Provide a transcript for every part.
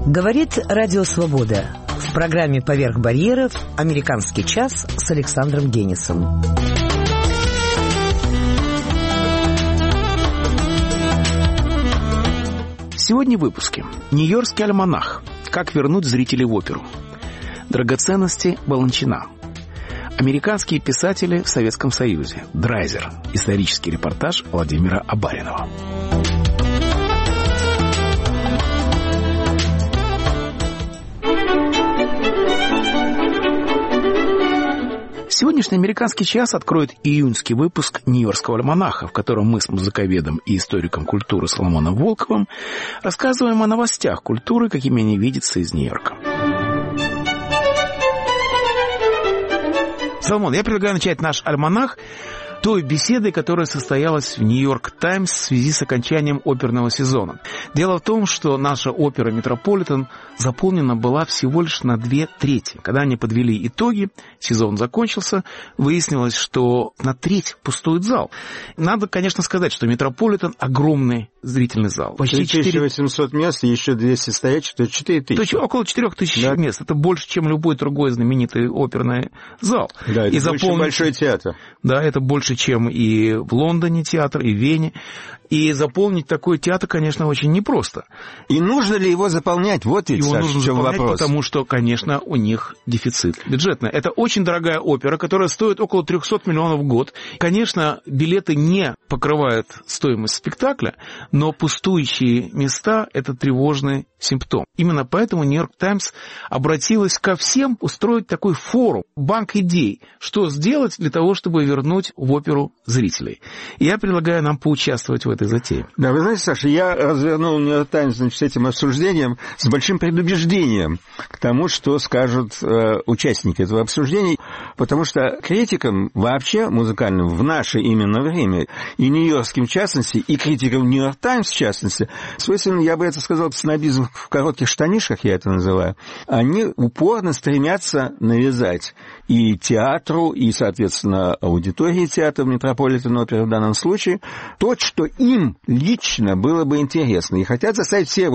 Говорит Радио Свобода. В программе «Поверх барьеров» «Американский час» с Александром Генисом. Сегодня в выпуске. Нью-Йоркский альманах. Как вернуть зрителей в оперу. Драгоценности Баланчина. Американские писатели в Советском Союзе. Драйзер. Исторический репортаж Владимира Абаринова. Сегодняшний «Американский час» откроет июньский выпуск Нью-Йоркского альманаха, в котором мы с музыковедом и историком культуры Соломоном Волковым рассказываем о новостях культуры, какими они видятся из Нью-Йорка. Соломон, я предлагаю начать наш альманах той беседой, которая состоялась в «Нью-Йорк Таймс» в связи с окончанием оперного сезона. Дело в том, что наша опера «Метрополитен» заполнена была всего лишь на 2/3. Когда они подвели итоги, сезон закончился, выяснилось, что на треть пустует зал. Надо, конечно, сказать, что «Метрополитен» — огромный зрительный зал. Почти 4800 мест, и еще 200 стоячих, то 4000. Около 4000 мест. Это больше, чем любой другой знаменитый оперный зал. Да, это очень большой театр. Да, это больше, чем и в Лондоне театр, и в Вене. И заполнить такой театр, конечно, очень непросто. И нужно ли его заполнять? Вот ведь, его Саша, нужно в чем заполнять, вопрос. Потому что, конечно, у них дефицит бюджетный. Это очень дорогая опера, которая стоит около 300 миллионов в год. Конечно, билеты не покрывают стоимость спектакля, но пустующие места – это тревожный симптом. Именно поэтому «Нью-Йорк Таймс» обратилась ко всем устроить такой форум, банк идей, что сделать для того, чтобы вернуть в оперу зрителей. И я предлагаю нам поучаствовать в этой затее. Да, вы знаете, Саша, я развернул «Нью-Йорк Таймс» с этим обсуждением с большим предубеждением к тому, что скажут участники этого обсуждения, потому что критикам вообще музыкальным в наше именно время, и нью-йоркским в частности, и критикам «Нью-Йорк Таймс» в частности, свойственно, я бы это сказал, снобизм в коротких штанишках, я это называю, они упорно стремятся навязать и театру, и, соответственно, аудитории театра Метрополитен оперы в данном случае то, что им лично было бы интересно. И хотят заставить все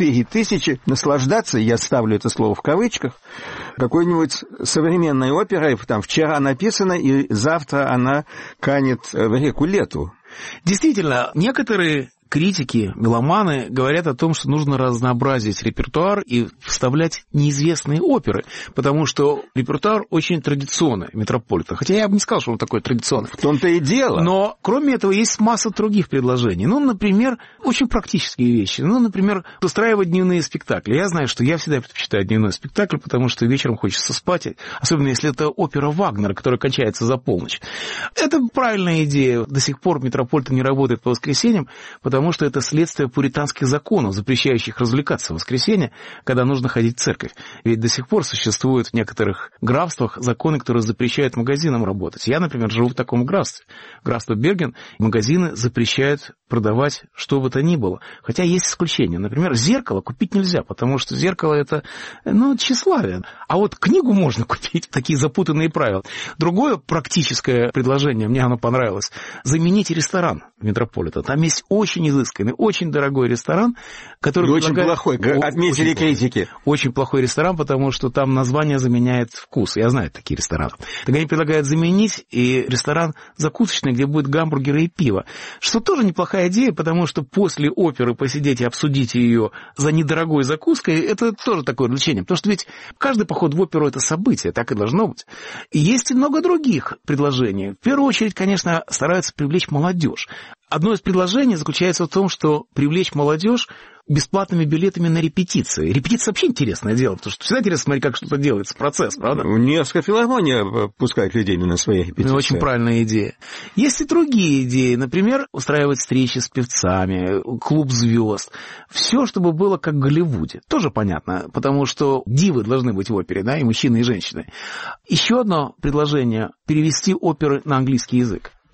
4000 наслаждаться, я ставлю это слово в кавычках, какой-нибудь современной оперой, там вчера написано, и завтра она канет в реку Лету. Действительно, некоторые критики, меломаны говорят о том, что нужно разнообразить репертуар и вставлять неизвестные оперы, потому что репертуар очень традиционный, Метрополитен. Хотя я бы не сказал, что он такой традиционный. В том-то и дело. Но, кроме этого, есть масса других предложений. Например, очень практические вещи. Например, устраивать дневные спектакли. Я знаю, что я всегда предпочитаю дневной спектакль, потому что вечером хочется спать, особенно если это опера Вагнера, которая кончается за полночь. Это правильная идея. До сих пор Метрополитен не работает по воскресеньям, потому что это следствие пуританских законов, запрещающих развлекаться в воскресенье, когда нужно ходить в церковь. Ведь до сих пор существуют в некоторых графствах законы, которые запрещают магазинам работать. Я, например, живу в таком графстве. Графство Берген. Магазины запрещают продавать что бы то ни было. Хотя есть исключения. Например, зеркало купить нельзя, потому что зеркало – это тщеславие. А вот книгу можно купить. Такие запутанные правила. Другое практическое предложение, мне оно понравилось. Заменить ресторан в Метрополитен. Там есть очень изысканный, очень дорогой ресторан, который очень плохой, отметили критики. Очень плохой ресторан, потому что там название заменяет вкус. Я знаю такие рестораны. Так они предлагают заменить и ресторан закусочный, где будет гамбургеры и пиво. Что тоже неплохая идея, потому что после оперы посидеть и обсудить ее за недорогой закуской, это тоже такое развлечение. Потому что ведь каждый поход в оперу – это событие, так и должно быть. И есть и много других предложений. В первую очередь, конечно, стараются привлечь молодежь. Одно из предложений заключается в том, что привлечь молодежь бесплатными билетами на репетиции. Репетиция вообще интересное дело, потому что всегда интересно смотреть, как что-то делается, процесс, правда? Нью-Йоркская филармония пускает людей на свои репетиции. Очень правильная идея. Есть и другие идеи. Например, устраивать встречи с певцами, клуб звезд. Все, чтобы было как в Голливуде. Тоже понятно, потому что дивы должны быть в опере, да, и мужчины, и женщины. Еще одно предложение – перевести оперы на английский язык.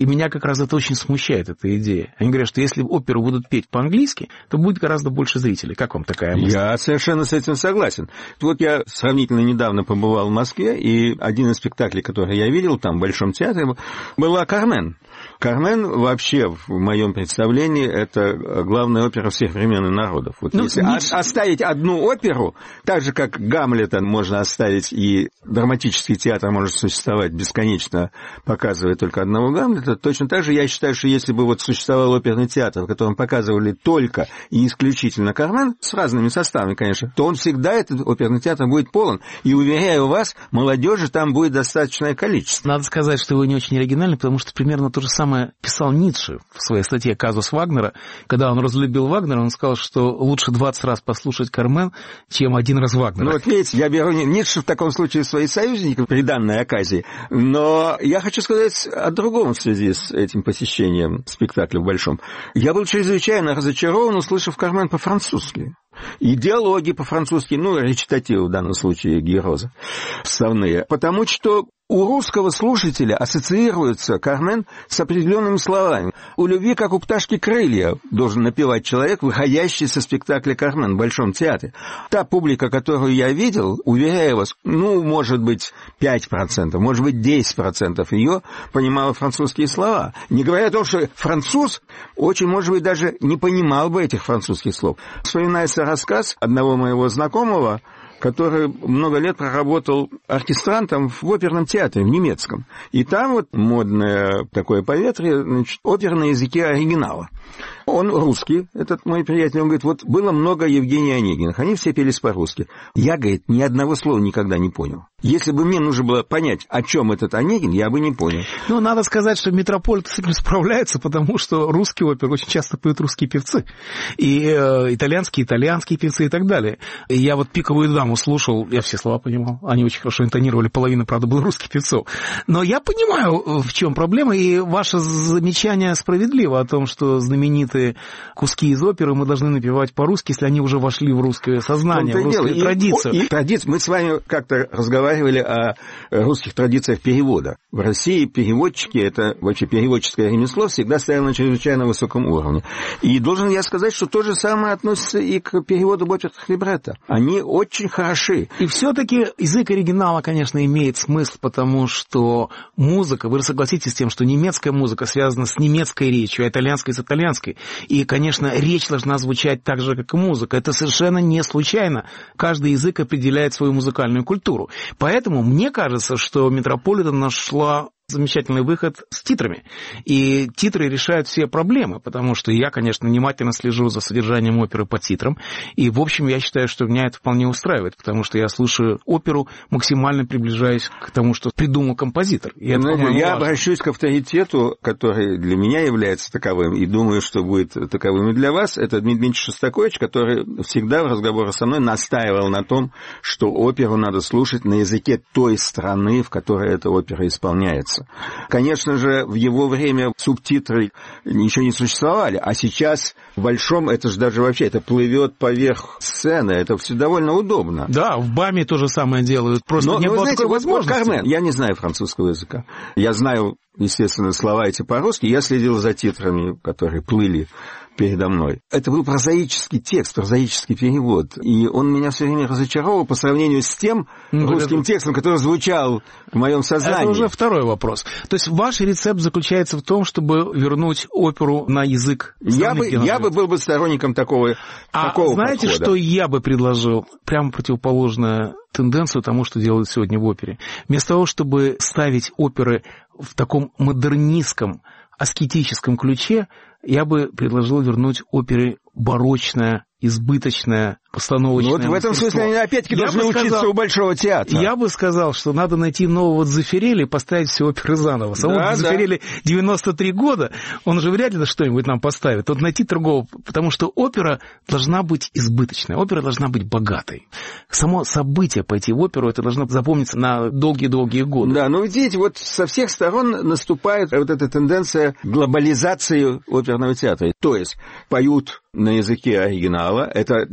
И меня как раз это очень смущает, эта идея. Они говорят, что если оперу будут петь по-английски, то будет гораздо больше зрителей. Как вам такая мысль? Я совершенно с этим согласен. Вот я сравнительно недавно побывал в Москве, и один из спектаклей, который я видел там, в Большом театре, была «Кармен». «Кармен» вообще, в моем представлении, это главная опера всех времен и народов. Вот если оставить одну оперу, так же, как Гамлета можно оставить, и драматический театр может существовать бесконечно, показывая только одного Гамлета, точно так же я считаю, что если бы вот существовал оперный театр, в котором показывали только и исключительно «Кармен», с разными составами, конечно, то он всегда, этот оперный театр, будет полон. И, уверяю вас, молодежи там будет достаточное количество. Надо сказать, что вы не очень оригинальны, потому что примерно то же самое писал Ницше в своей статье «Казус Вагнера». Когда он разлюбил Вагнера, он сказал, что лучше 20 раз послушать «Кармен», чем один раз Вагнера. Ну вот видите, я беру Ницше в таком случае свои союзники при данной оказии. Но я хочу сказать о другом в связи с этим посещением спектакля в Большом. Я был чрезвычайно разочарован, услышав «Кармен» по-французски. И диалоги по-французски, ну, речитативы в данном случае Героза, вставные. Потому что у русского слушателя ассоциируется «Кармен» с определенными словами. У любви, как у пташки, крылья должен напевать человек, выходящий со спектакля «Кармен» в Большом театре. Та публика, которую я видел, уверяю вас, ну, может быть, 5%, может быть, 10% ее понимала французские слова. Не говоря о том, что француз очень, может быть, даже не понимал бы этих французских слов. Вспоминается рассказ одного моего знакомого, который много лет проработал оркестрантом в оперном театре, в немецком. И там вот модное такое поветрие, значит, опера на языке оригинала. Он русский, этот мой приятель, он говорит, вот было много Евгения Онегиных, они все пелись по-русски. Я, говорит, ни одного слова никогда не понял. Если бы мне нужно было понять, о чем этот Онегин, я бы не понял. Ну, надо сказать, что Метрополит с этим справляется, потому что русские оперы очень часто поют русские певцы. И итальянские певцы и так далее. И я вот «Пиковую даму» слушал, я все слова понимал. Они очень хорошо интонировали, половина, правда, была русских певцов. Но я понимаю, в чем проблема, и ваше замечание справедливо о том, что знаменитые куски из оперы мы должны напевать по-русски, если они уже вошли в русское сознание, в русскую традицию. Мы с вами как-то разговаривали о русских традициях перевода. В России переводчики, это вообще переводческое ремесло, всегда стояло на чрезвычайно высоком уровне. И должен я сказать, что то же самое относится и к переводу оперных либретто. Они очень хороши. И все-таки язык оригинала, конечно, имеет смысл, потому что музыка, вы согласитесь с тем, что немецкая музыка связана с немецкой речью, а итальянская с итальянской. И, конечно, речь должна звучать так же, как и музыка. Это совершенно не случайно. Каждый язык определяет свою музыкальную культуру. Поэтому мне кажется, что Метрополитен нашла замечательный выход с титрами. И титры решают все проблемы, потому что я, конечно, внимательно слежу за содержанием оперы по титрам. И, в общем, я считаю, что меня это вполне устраивает, потому что я слушаю оперу, максимально приближаясь к тому, что придумал композитор. И это, я обращусь к авторитету, который для меня является таковым, и думаю, что будет таковым и для вас. Это Дмитрий Шостакович, который всегда в разговорах со мной настаивал на том, что оперу надо слушать на языке той страны, в которой эта опера исполняется. Конечно же, в его время субтитры ничего не существовали, а сейчас в Большом это же даже вообще это плывет поверх сцены, это все довольно удобно. Да, в БАМе то же самое делают, просто не было такой возможности. Кармен, я не знаю французского языка, я знаю, естественно, слова эти по-русски, я следил за титрами, которые плыли передо мной. Это был прозаический текст, прозаический перевод. И он меня все время разочаровал по сравнению с тем русским текстом, который звучал в моем сознании. Это уже второй вопрос. То есть ваш рецепт заключается в том, чтобы вернуть оперу на язык страны, я бы был бы сторонником такого знаете, подхода. что я бы предложил? Прямо противоположную тенденцию тому, что делают сегодня в опере. Вместо того, чтобы ставить оперы в таком модернистском, аскетическом ключе, я бы предложил вернуть опере барочное, избыточное, постановочное. Вот в этом смысле они опять-таки должны учиться у Большого театра. Я бы сказал, что надо найти нового Дзефирелли и поставить все оперы заново. Самого Дзефирелли 93 года, он же вряд ли что-нибудь нам поставит. Вот найти другого, потому что опера должна быть избыточной, опера должна быть богатой. Само событие пойти в оперу, это должно запомниться на долгие-долгие годы. Да, но видите, вот со всех сторон наступает вот эта тенденция глобализации оперного театра. То есть поют на языке оригинала. Это для того,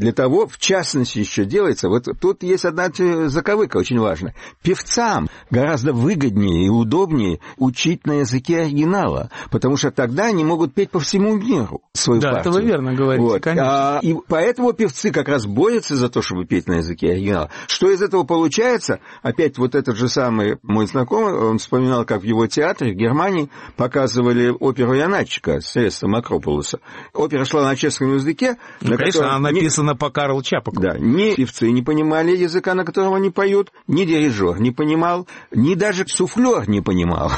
в частности еще делается, вот тут есть одна заковыка очень важная. Певцам гораздо выгоднее и удобнее учить на языке оригинала, потому что тогда они могут петь по всему миру свою партию. Да, это вы верно говорите, конечно. И поэтому певцы как раз борются за то, чтобы петь на языке оригинала. Что из этого получается? Опять вот этот же самый мой знакомый, он вспоминал, как в его театре в Германии показывали оперу Янатчика средством Акрополуса. Опера шла на чешском языке. Конечно, она написана по Карлу Чапаку. Да, ни певцы не понимали языка, на котором они поют, ни дирижер не понимал, ни даже суфлер не понимал,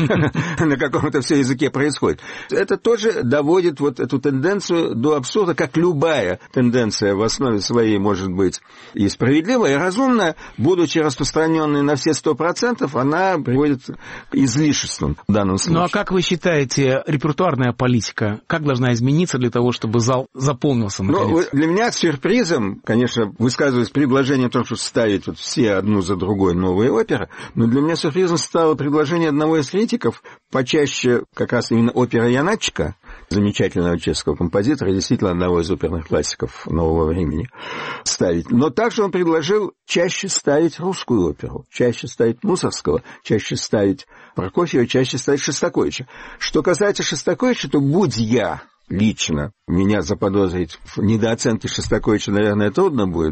на каком это все языке происходит. Это тоже доводит вот эту тенденцию до абсурда, как любая тенденция в основе своей может быть и справедливая, и разумная, будучи распространенной на все 100%, она приводит к излишествам в данном случае. Ну а как вы считаете, репертуарная политика, как должна измениться для того, чтобы зал заполнился наконец? Ну, для меня сюрпризом, конечно, высказывается предложение о том, чтобы ставить вот все одну за другой новые оперы, но для меня сюрпризом стало предложение одного из критиков, почаще как раз именно опера Янатчика, замечательного чешского композитора, действительно одного из оперных классиков нового времени, ставить. Но также он предложил чаще ставить русскую оперу, чаще ставить Мусоргского, чаще ставить Прокофьева, чаще ставить Шостаковича. Что касается Шостаковича, то будь я лично, меня заподозрить в недооценке Шостаковича, наверное, трудно будет.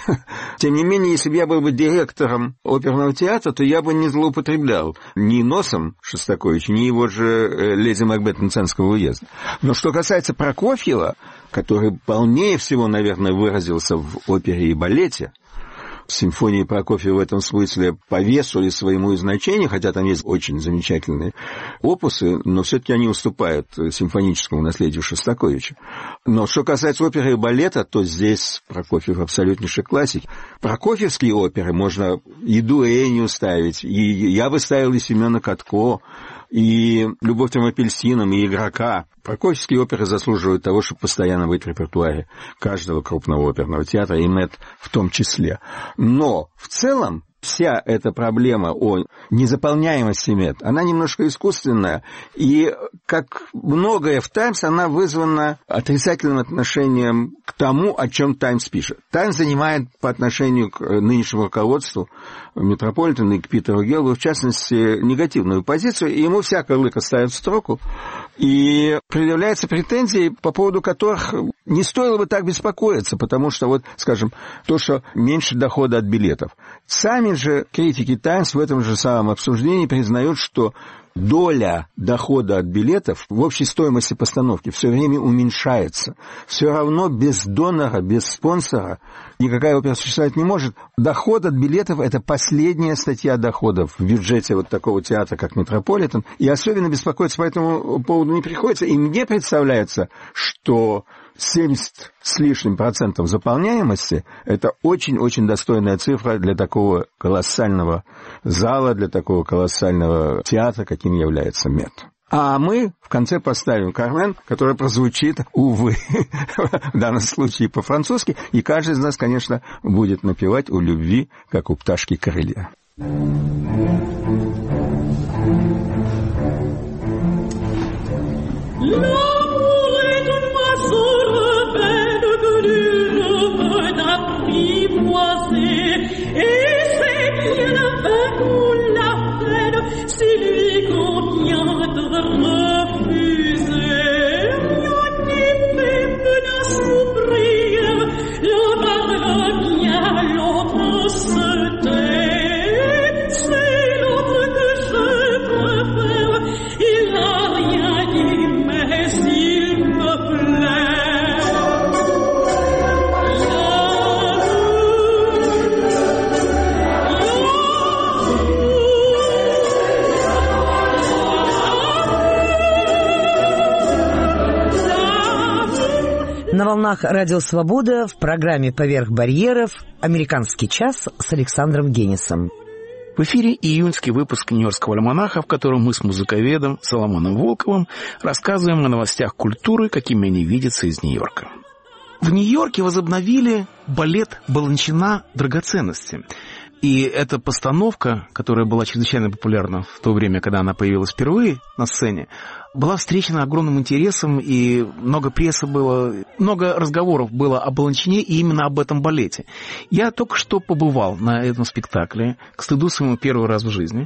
Тем не менее, если бы я был бы директором оперного театра, то я бы не злоупотреблял ни носом Шостаковича, ни его же «Леди Макбет» Мценского уезда. Но что касается Прокофьева, который полнее всего, наверное, выразился в опере и балете, симфонии Прокофьева в этом смысле по весу и своему значению, хотя там есть очень замечательные опусы, но все-таки они уступают симфоническому наследию Шостаковича. Но что касается оперы и балета, то здесь Прокофьев абсолютнейший классик. Прокофьевские оперы можно и дуэнью ставить, и я бы ставил и Семена Катко, и «Любовь трем апельсинам», и «Игрока». Прокофьевские оперы заслуживают того, чтобы постоянно быть в репертуаре каждого крупного оперного театра, и МЭТ в том числе. Но в целом вся эта проблема о незаполняемости МЭТ, она немножко искусственная, и, как многое в «Таймс», она вызвана отрицательным отношением к тому, о чем «Таймс» пишет. «Таймс» занимает по отношению к нынешнему руководству Метрополитена и к Питеру Геллу, в частности, негативную позицию, и ему всякое лыко ставят в строку, и предъявляются претензии, по поводу которых не стоило бы так беспокоиться, потому что, вот, скажем, то, что меньше дохода от билетов. Сами же критики «Таймс» в этом же самом обсуждении признают, что доля дохода от билетов в общей стоимости постановки все время уменьшается. Все равно без донора, без спонсора никакая опера существовать не может. Доход от билетов – это последняя статья доходов в бюджете вот такого театра, как Метрополитен. И особенно беспокоиться по этому поводу не приходится. И мне представляется, что 70 с лишним % заполняемости – это очень-очень достойная цифра для такого колоссального зала, для такого колоссального театра, каким является МЭТ. А мы в конце поставим «Кармен», которая прозвучит, увы, в данном случае по-французски, и каждый из нас, конечно, будет напевать «У любви, как у пташки крылья». На волнах «Радио Свобода» в программе «Поверх барьеров» «Американский час» с Александром Генисом. В эфире июньский выпуск «Нью-Йоркского альманаха», в котором мы с музыковедом Соломоном Волковым рассказываем о новостях культуры, какими они видятся из Нью-Йорка. В Нью-Йорке возобновили балет Баланчина «Драгоценности». И эта постановка, которая была чрезвычайно популярна в то время, когда она появилась впервые на сцене, была встречена огромным интересом, и много прессы было, много разговоров было о Баланчине и именно об этом балете. Я только что побывал на этом спектакле, к стыду своему, первый раз в жизни,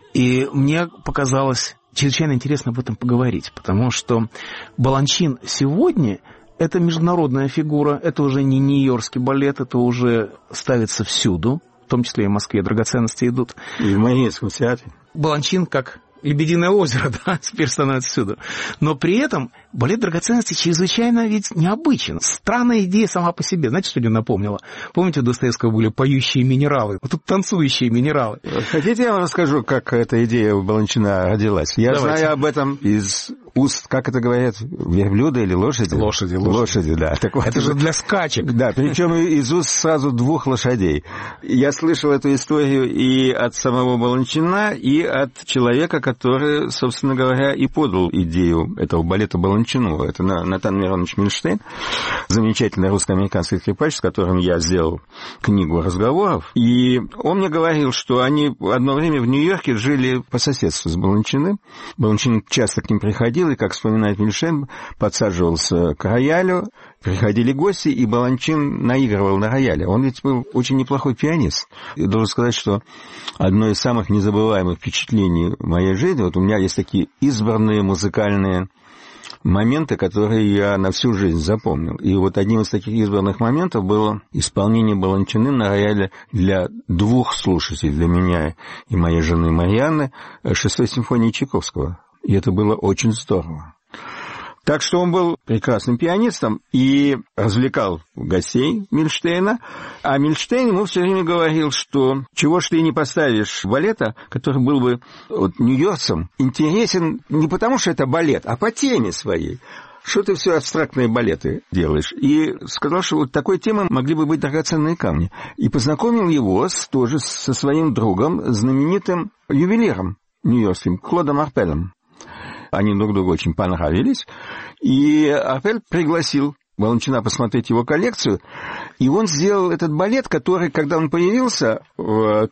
и мне показалось чрезвычайно интересно об этом поговорить, потому что Баланчин сегодня – это международная фигура, это уже не нью-йоркский балет, это уже ставится всюду, в том числе и в Москве драгоценности идут. И в Мариинском театре. Баланчин как «Лебединое озеро», да, теперь становится всюду. Но при этом балет драгоценности чрезвычайно ведь необычен. Странная идея сама по себе. Знаете, что мне напомнила? Помните, у Достоевского были поющие минералы? Вот тут танцующие минералы. Хотите, я вам расскажу, как эта идея у Баланчина родилась? Я знаю об этом из уст, как это говорят, верблюда или лошади? Лошади, да. Так вот, это же для скачек. Да, причем из уст сразу двух лошадей. Я слышал эту историю и от самого Баланчина, и от человека, который, собственно говоря, и подал идею этого балета Баланчину. Это Натан Миронович Мильштейн, замечательный русско-американский скрипач, с которым я сделал книгу разговоров. И он мне говорил, что они одно время в Нью-Йорке жили по соседству с Баланчиным. Баланчин часто к ним приходил, и, как вспоминает Мильштейн, подсаживался к роялю, приходили гости, и Баланчин наигрывал на рояле. Он ведь был очень неплохой пианист. И должен сказать, что одно из самых незабываемых впечатлений моей жизни, вот у меня есть такие избранные музыкальные моменты, которые я на всю жизнь запомнил. И вот одним из таких избранных моментов было исполнение Баланчиным на рояле для двух слушателей, для меня и моей жены Марьяны, 6-й симфонии Чайковского. И это было очень здорово. Так что он был прекрасным пианистом и развлекал гостей Мильштейна. А Мильштейн ему все время говорил, что чего ж ты не поставишь балета, который был бы вот, нью-йоркцам, интересен не потому, что это балет, а по теме своей. Что ты все абстрактные балеты делаешь? И сказал, что вот такой темой могли бы быть драгоценные камни. И познакомил его тоже со своим другом, знаменитым ювелиром нью-йоркским, Клодом Арпелем. Они друг другу очень понравились, и Арпель пригласил Баланчина посмотреть его коллекцию, и он сделал этот балет, который, когда он появился в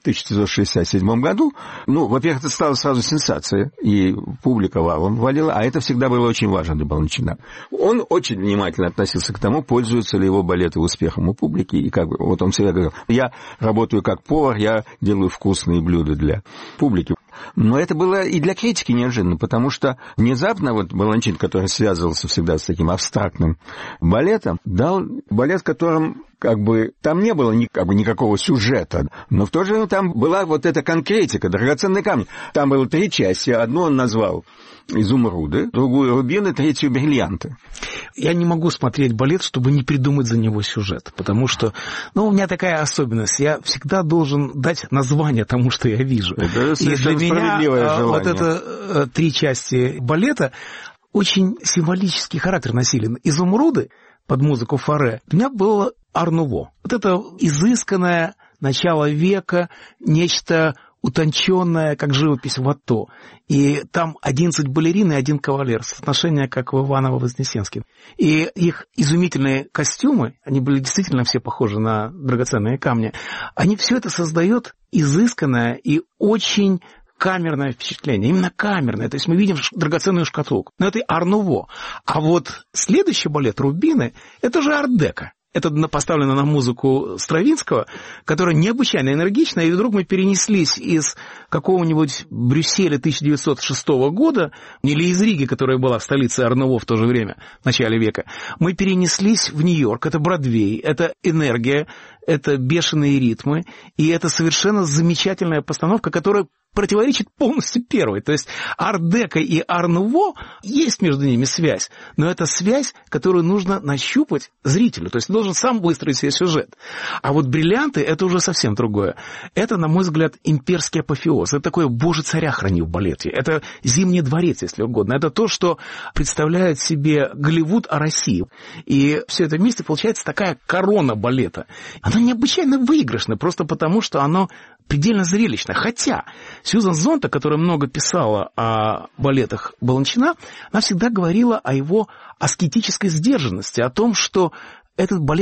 1967 году, во-первых, это стало сразу сенсацией, и публика валом валила, а это всегда было очень важно для Баланчина. Он очень внимательно относился к тому, пользуются ли его балеты успехом у публики, и как бы, вот он всегда говорил, я работаю как повар, я делаю вкусные блюда для публики. Но это было и для критики неожиданно, потому что внезапно вот Баланчин, который связывался всегда с таким абстрактным балетом, дал балет, в котором как бы там не было никакого сюжета, но в то же время там была вот эта конкретика, драгоценные камни. Там было 3 части, одну он назвал «Изумруды», другую «Рубины», третью «Бриллианты». Я не могу смотреть балет, чтобы не придумать за него сюжет, потому что, у меня такая особенность, я всегда должен дать название тому, что я вижу. Это и для меня желание. Вот это 3 части балета очень символический характер носили. «Изумруды» под музыку Фаре у меня было ар-нуво. Вот это изысканное начало века, нечто утонченное, как живопись Ватто. И там 11 балерин и 1 кавалер, соотношение как в Иваново-Вознесенске. И их изумительные костюмы, они были действительно все похожи на драгоценные камни, они все это создает изысканное и очень камерное впечатление, именно камерное. То есть мы видим драгоценную шкатулку. Но это ар-нуво. А вот следующий балет «Рубины» — это же ар-деко. Это поставлено на музыку Стравинского, которая необычайно энергичная, и вдруг мы перенеслись из какого-нибудь Брюсселя 1906 года, или из Риги, которая была в столице ар-нуво в то же время, в начале века, мы перенеслись в Нью-Йорк, это Бродвей, это энергия, это бешеные ритмы, и это совершенно замечательная постановка, которая противоречит полностью первой. То есть ар-деко и ар-нуво, есть между ними связь, но это связь, которую нужно нащупать зрителю. То есть должен сам выстроить себе сюжет. А вот «Бриллианты» — это уже совсем другое. Это, на мой взгляд, имперский апофеоз. Это такое «Боже, царя храни» в балете. Это «Зимний дворец», если угодно. Это то, что представляет себе Голливуд о России. И все это вместе получается такая корона балета. Оно необычайно выигрышно, просто потому, что оно предельно зрелищно. Хотя Сьюзан Зонтаг, которая много писала о балетах Баланчина, она всегда говорила о его аскетической сдержанности, о том, что этот балет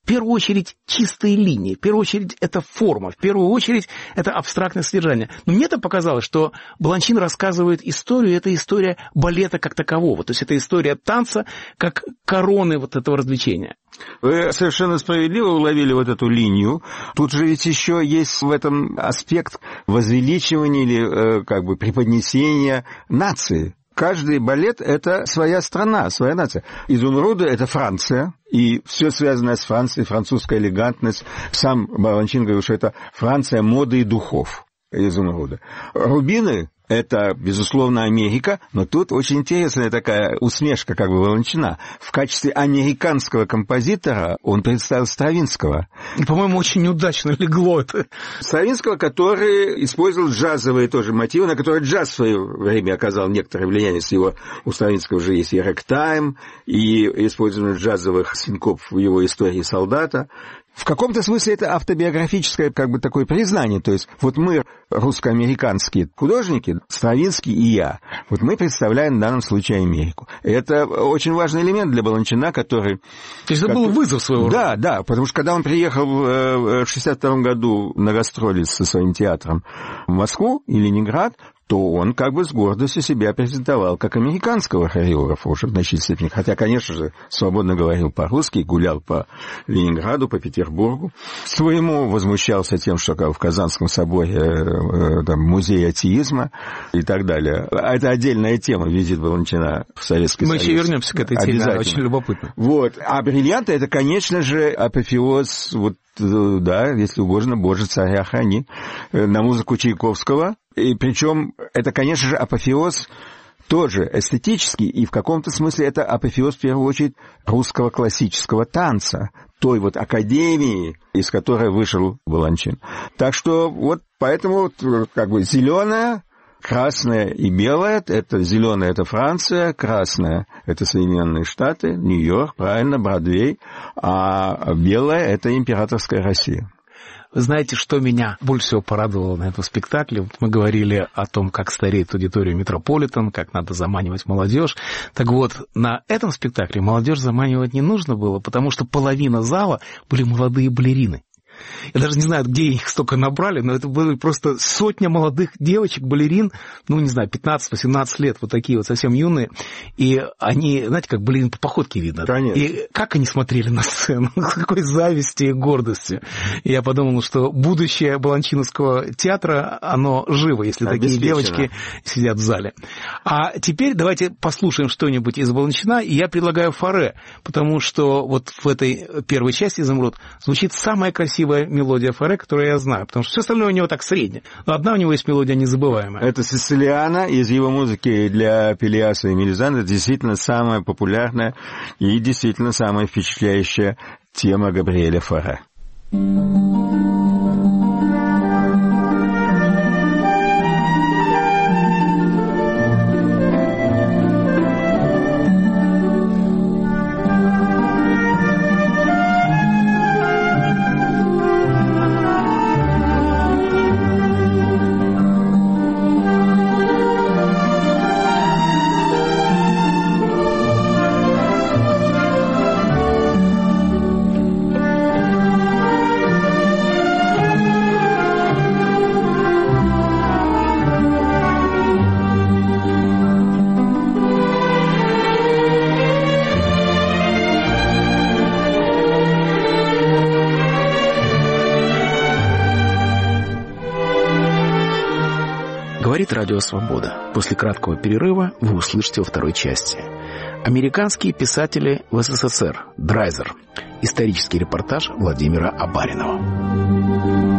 первую очередь чистые линии, в первую очередь это форма, в первую очередь это абстрактное содержание. Но мне-то показалось, что Баланчин рассказывает историю, это история балета как такового, то есть это история танца как короны вот этого развлечения. Вы совершенно справедливо уловили вот эту линию. Тут же ведь еще есть в этом аспект возвеличивания или как бы преподнесения нации. Каждый балет – это своя страна, своя нация. «Изумруда» – это Франция, и все связанное с Францией, французская элегантность. Сам Баланчин говорил, что это Франция моды и духов «Изумруда». «Рубины» — это, безусловно, Америка, но тут очень интересная такая усмешка как бы Баланчина. В качестве американского композитора он представил Стравинского. И, по-моему, очень неудачно легло это. Стравинского, который использовал джазовые тоже мотивы, на которые джаз в свое время оказал некоторое влияние. У Стравинского же есть и рэктайм, и использование джазовых синкоп в его истории солдата. В каком-то смысле это автобиографическое как бы такое признание. То есть вот мы, русско-американские художники, Стравинский и я, вот мы представляем в данном случае Америку. Это очень важный элемент для Баланчина, который... То есть это был вызов своего рода? Да, потому что когда он приехал в 1962 году на гастроли со своим театром в Москву и Ленинград, то он как бы с гордостью себя презентовал как американского хореографа уже в значительной степени. Хотя, конечно же, свободно говорил по-русски, гулял по Ленинграду, по Петербургу. Своему возмущался тем, что в Казанском соборе там, музей атеизма и так далее. А это отдельная тема, визит Баланчина в Советский Союз. Мы еще вернемся к этой теме, да, очень любопытно. Вот. А «Бриллианты» — это, конечно же, апофеоз, вот, да, если угодно, «Боже, царя храни», на музыку Чайковского. И причем это, конечно же, апофеоз тоже эстетический, и в каком-то смысле это апофеоз, в первую очередь, русского классического танца, той вот академии, из которой вышел Баланчин. Так что вот поэтому как бы зеленое, красное и белое, это зеленое — это Франция, красное — это Соединенные Штаты, Нью-Йорк, правильно, Бродвей, а белое — это императорская Россия. Вы знаете, что меня больше всего порадовало на этом спектакле? Вот мы говорили о том, как стареет аудитория Метрополитен, как надо заманивать молодежь. Так вот, на этом спектакле молодежь заманивать не нужно было, потому что половина зала были молодые балерины. Я даже не знаю, где их столько набрали, но это были просто сотня молодых девочек, балерин, ну, не знаю, 15-18 лет, вот такие вот совсем юные. И они, знаете, как балерин по походке видно. Конечно. И как они смотрели на сцену, с какой завистью и гордостью. И я подумал, что будущее Баланчиновского театра, оно живо, если такие девочки сидят в зале. А теперь давайте послушаем что-нибудь из Баланчина, и я предлагаю «Форе», потому что вот в этой первой части «Изумруд» звучит самая красивая мелодия Форе, которую я знаю, потому что все остальное у него так среднее. Но одна у него есть мелодия незабываемая. Это Сицилиана из его музыки для Пелиаса и Мелизандры. Действительно самая популярная и действительно самая впечатляющая тема Габриэля Форе. Говорит Радио Свобода. После краткого перерыва вы услышите во второй части. Американские писатели в СССР. Драйзер. Исторический репортаж Владимира Абаринова.